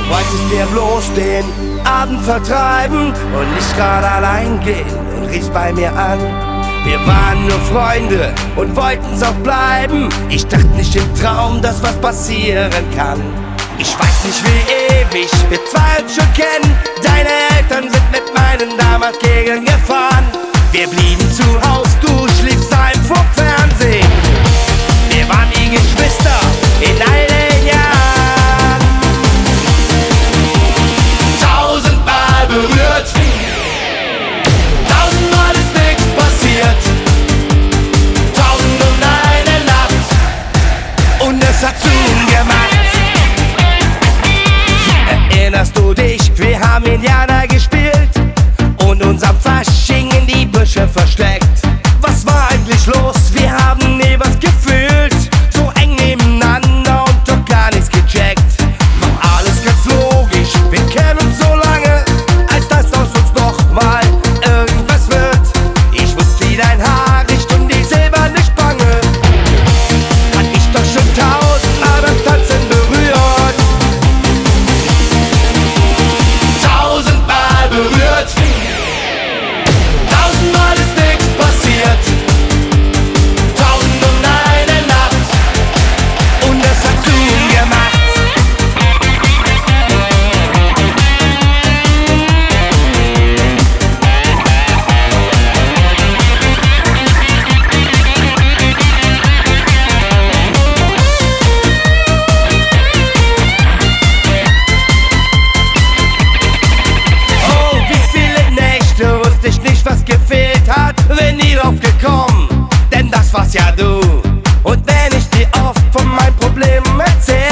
Wolltest dir bloß den Abend vertreiben und nicht gerade allein gehen und riefst bei mir an. Wir waren nur Freunde und wollten's auch bleiben. Ich dachte nicht im Traum, dass was passieren kann. Ich weiß nicht wie ewig wir zwei uns schon kennen. Deine Eltern sind mit meinen damals gegengefahren. Wir blieben zu Haus, du schliefst heim vom Fernsehen. Wir waren wie Geschwister in all den Jahren. 1000-mal berührt, 1000-mal ist nichts passiert. 1001 Nacht und es hat zugemacht. Erinnerst du dich? Wir haben Indianer gespielt und uns am Fasching in die Büsche versteckt. Was war eigentlich los? Wir haben nie was gefühlt. So eng nebeneinander und doch gar nichts gecheckt. War alles ganz logisch, wir kennen uns so lange, als dass aus uns noch mal irgendwas wird. Ich wusste, wie dein Haar riecht und die silberne Spange hat mich doch schon 1000-mal beim Tanzen berührt. 1000-mal berührt, 1000-mal ist nichts passiert. 1001 Nacht und es hat zugemacht. Oh, wie viele Nächte wusste ich nicht, was gefehlt hat, bin nie drauf gekommen, denn das war's ja du. Und wenn ich dir oft von meinen Problemen erzähl,